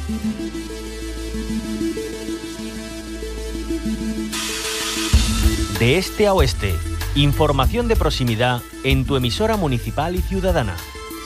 De este a oeste, información de proximidad en tu emisora municipal y ciudadana.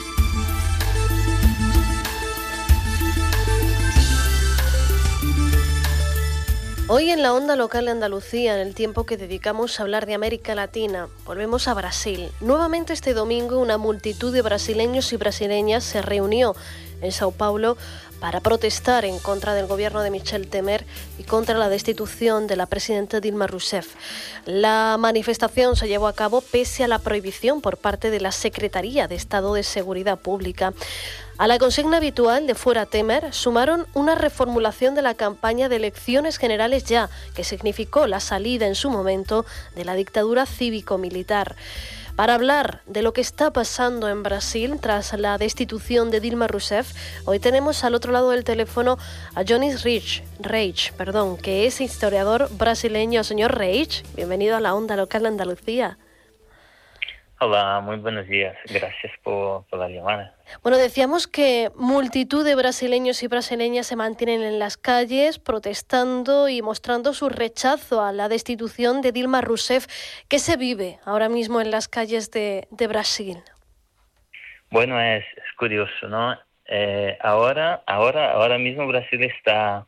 Hoy en la onda local de Andalucía, en el tiempo que dedicamos a hablar de América Latina, volvemos a Brasil. Nuevamente este domingo una multitud de brasileños y brasileñas se reunió en Sao Paulo para protestar en contra del gobierno de Michel Temer y contra la destitución de la presidenta Dilma Rousseff. La manifestación se llevó a cabo pese a la prohibición por parte de la Secretaría de Estado de Seguridad Pública. A la consigna habitual de Fuera Temer sumaron una reformulación de la campaña de elecciones generales ya, que significó la salida en su momento de la dictadura cívico-militar. Para hablar de lo que está pasando en Brasil tras la destitución de Dilma Rousseff, hoy tenemos al otro lado del teléfono a Jonis Reich, que es historiador brasileño. Señor Reich, bienvenido a la onda local de Andalucía. Hola, muy buenos días. Gracias por la llamada. Bueno, decíamos que multitud de brasileños y brasileñas se mantienen en las calles protestando y mostrando su rechazo a la destitución de Dilma Rousseff. ¿Qué se vive ahora mismo en las calles de Brasil? Bueno, es curioso, ¿no? Ahora mismo Brasil está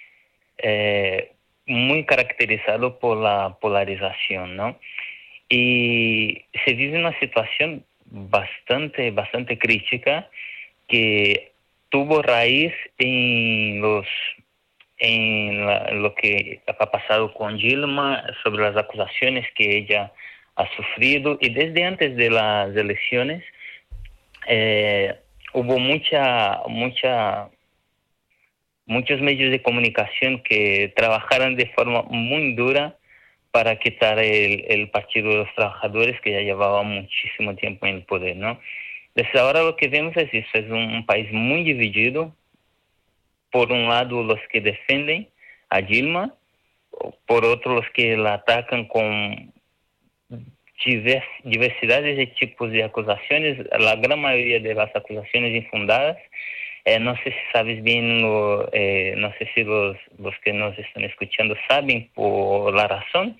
muy caracterizado por la polarización, ¿no? Y se vive una situación bastante crítica que tuvo raíz en lo que ha pasado con Dilma, sobre las acusaciones que ella ha sufrido, y desde antes de las elecciones hubo muchos medios de comunicación que trabajaron de forma muy dura para quitar el Partido de los Trabajadores, que ya llevaba muchísimo tiempo en el poder, ¿no? Desde ahora lo que vemos es eso, es un país muy dividido. Por un lado los que defienden a Dilma, por otro los que la atacan con diversidades de tipos de acusaciones, la gran mayoría de las acusaciones infundadas. No sé si sabes bien, no sé si los que nos están escuchando saben por la razón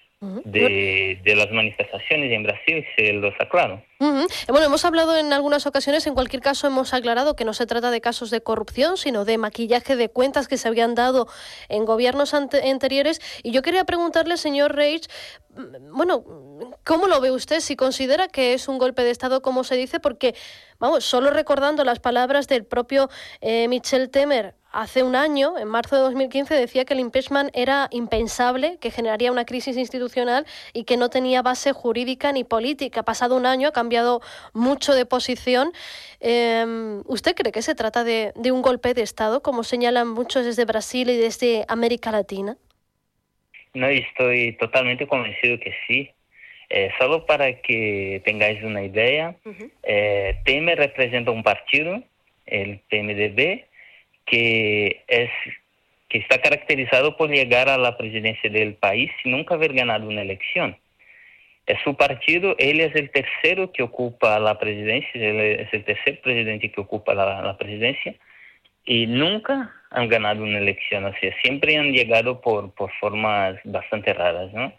de las manifestaciones en Brasil, se los aclaro. Bueno, hemos hablado en algunas ocasiones, en cualquier caso hemos aclarado que no se trata de casos de corrupción, sino de maquillaje de cuentas que se habían dado en gobiernos anteriores. Y yo quería preguntarle, señor Reich, bueno, ¿cómo lo ve usted? Si considera que es un golpe de Estado, como se dice, porque, vamos, solo recordando las palabras del propio Michel Temer hace un año, en marzo de 2015, decía que el impeachment era impensable, que generaría una crisis institucional y que no tenía base jurídica ni política. Pasado un año ha cambiado mucho de posición. ¿Usted cree que se trata de un golpe de Estado, como señalan muchos desde Brasil y desde América Latina? No, estoy totalmente convencido que sí. Solo para que tengáis una idea, Temer representa un partido, el PMDB, que está caracterizado por llegar a la presidencia del país sin nunca haber ganado una elección. Es su partido, él es el tercero que ocupa la presidencia, él es el tercer presidente que ocupa la presidencia, y nunca han ganado una elección, o sea, siempre han llegado por formas bastante raras, ¿no?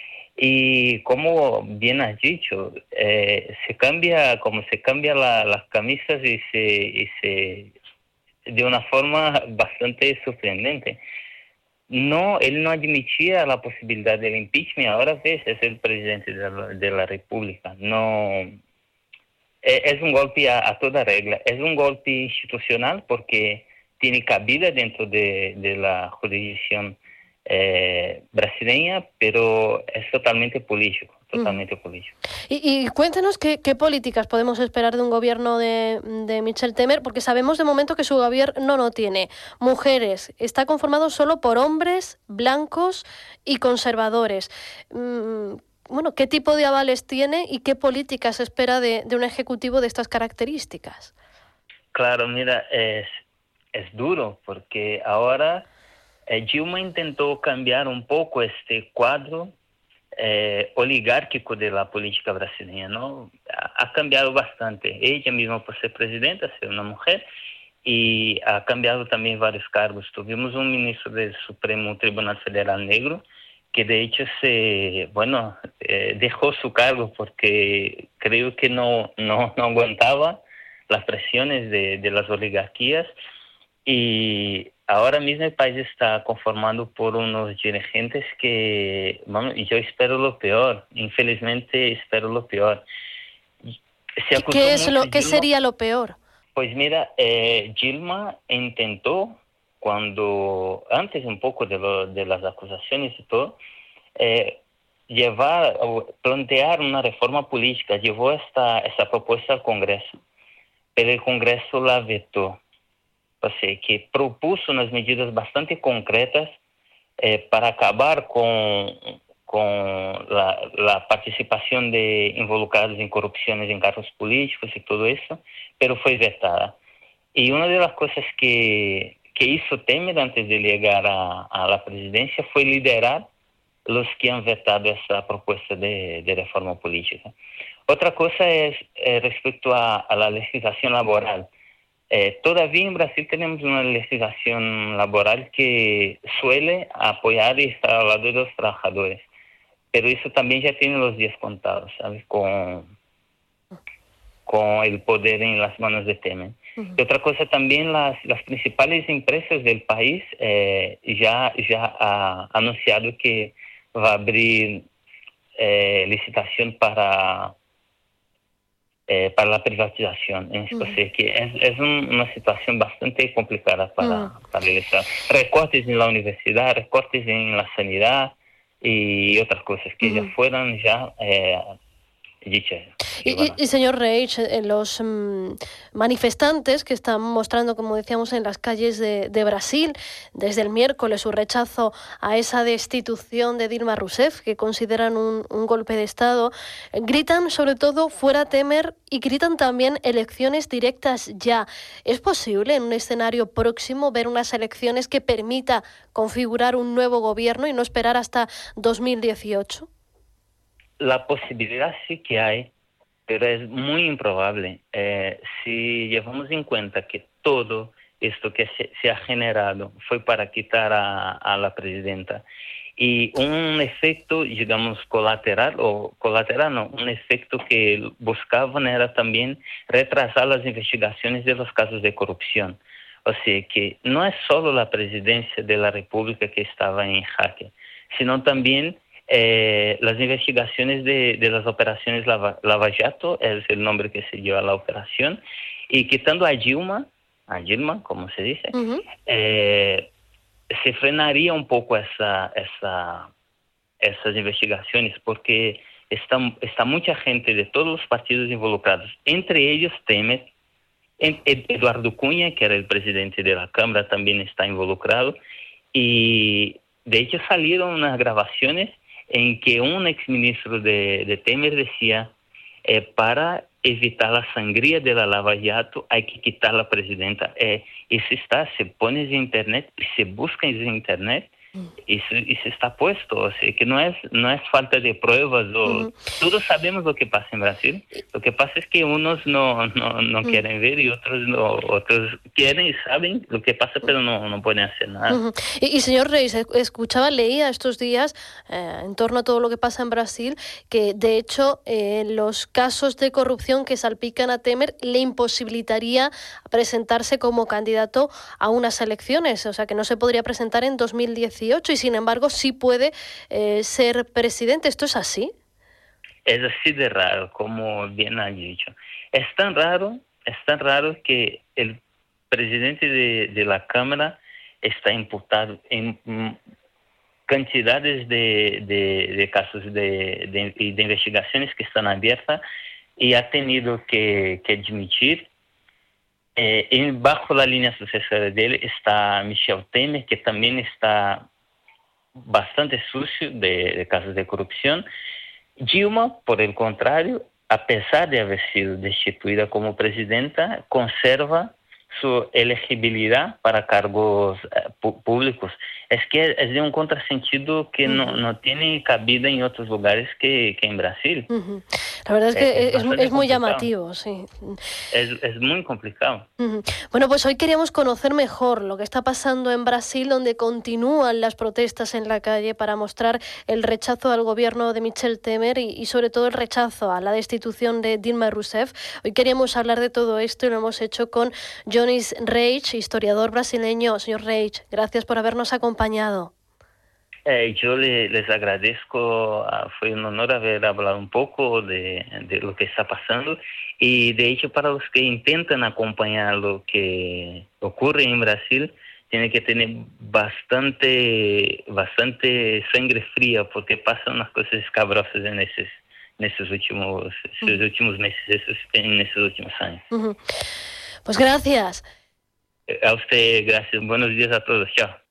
Y como bien has dicho, se cambia las camisas y se de una forma bastante sorprendente. No, él no admitía la posibilidad del impeachment, ahora ves, es el presidente de la República. No, es un golpe a toda regla, es un golpe institucional porque tiene cabida dentro de la jurisdicción brasileña, pero es totalmente político. Y cuéntenos qué políticas podemos esperar de un gobierno de Michel Temer, porque sabemos de momento que su gobierno no tiene mujeres, está conformado solo por hombres blancos y conservadores. Bueno, ¿qué tipo de avales tiene y qué políticas espera de un ejecutivo de estas características? Claro, mira, es duro porque ahora Dilma intentó cambiar un poco este cuadro oligárquico de la política brasileña, ¿no? Ha cambiado bastante. Ella misma, por ser presidenta, ser una mujer, y ha cambiado también varios cargos. Tuvimos un ministro del Supremo Tribunal Federal negro que de hecho dejó su cargo porque creo que no aguantaba las presiones de las oligarquías, y ahora mismo el país está conformado por unos dirigentes que, y yo espero lo peor, infelizmente espero lo peor. ¿Qué sería lo peor? Pues mira, Dilma intentó, antes un poco de las acusaciones y todo, plantear una reforma política, llevó esta propuesta al Congreso, pero el Congreso la vetó. O sea, que propuso unas medidas bastante concretas para acabar con la participación de involucrados en corrupciones en cargos políticos y todo eso, pero fue vetada. Y una de las cosas que hizo Temer antes de llegar a la presidencia fue liderar los que han vetado esa propuesta de reforma política. Otra cosa es respecto a la legislación laboral. Todavía en Brasil tenemos una legislación laboral que suele apoyar y estar al lado de los trabajadores, pero eso también ya tiene los días contados, ¿sabes? Con el poder en las manos de Temer. Y otra cosa también, las principales empresas del país ya ha anunciado que va a abrir licitación para la privatización. O sea que es una situación bastante complicada para el Estado. Recortes en la universidad, recortes en la sanidad y otras cosas que ya fueran dichas. Y señor Reich, los manifestantes que están mostrando, como decíamos, en las calles de Brasil desde el miércoles su rechazo a esa destitución de Dilma Rousseff, que consideran un golpe de Estado, gritan sobre todo fuera Temer y gritan también elecciones directas ya. ¿Es posible en un escenario próximo ver unas elecciones que permita configurar un nuevo gobierno y no esperar hasta 2018? La posibilidad sí que hay, pero es muy improbable. Si llevamos en cuenta que todo esto que se ha generado fue para quitar a la presidenta, y un efecto, digamos, un efecto que buscaban era también retrasar las investigaciones de los casos de corrupción. O sea que no es solo la presidencia de la República que estaba en jaque, sino también las investigaciones de las operaciones Lava Jato, es el nombre que se dio a la operación, y quitando a Dilma, como se dice, se frenaría un poco esas investigaciones, porque está mucha gente de todos los partidos involucrados, entre ellos Temer. Eduardo Cunha, que era el presidente de la Cámara, también está involucrado, y de hecho salieron unas grabaciones en que un exministro de Temer decía, para evitar la sangría de la Lava Jato hay que quitar a la presidenta. Se pone en internet y se busca en internet y se está puesto. O sea que no es falta de pruebas. Todos sabemos lo que pasa en Brasil. Lo que pasa es que unos no quieren ver y otros quieren y saben lo que pasa, pero no pueden hacer nada. Y señor Reis, leía estos días en torno a todo lo que pasa en Brasil, que de hecho los casos de corrupción que salpican a Temer le imposibilitaría presentarse como candidato a unas elecciones, o sea que no se podría presentar en 2018 y sin embargo sí puede ser presidente. ¿Esto es así? Es así de raro, como bien has dicho. Es tan raro que el presidente de la Cámara está imputado en cantidades de casos de investigaciones que están abiertas y ha tenido que admitir. Bajo la línea sucesoria de él está Michel Temer, que también está bastante sucio de casos de corrupción. Dilma, por el contrario, a pesar de haber sido destituida como presidenta, conserva su elegibilidad para cargos públicos. Es que es de un contrasentido que no tiene cabida en otros lugares que en Brasil. La verdad es que es muy complicado. llamativo, sí. Es muy complicado. Bueno, pues hoy queríamos conocer mejor lo que está pasando en Brasil, donde continúan las protestas en la calle para mostrar el rechazo al gobierno de Michel Temer y sobre todo el rechazo a la destitución de Dilma Rousseff. Hoy queríamos hablar de todo esto y lo hemos hecho con Jonis Reich, historiador brasileño. Señor Reich, gracias por habernos acompañado. Yo les agradezco, fue un honor haber hablado un poco de lo que está pasando y de hecho para los que intentan acompañar lo que ocurre en Brasil, tienen que tener bastante sangre fría porque pasan unas cosas escabrosas en esos últimos meses, en esos últimos años. Pues gracias. A usted, gracias. Buenos días a todos. Chao.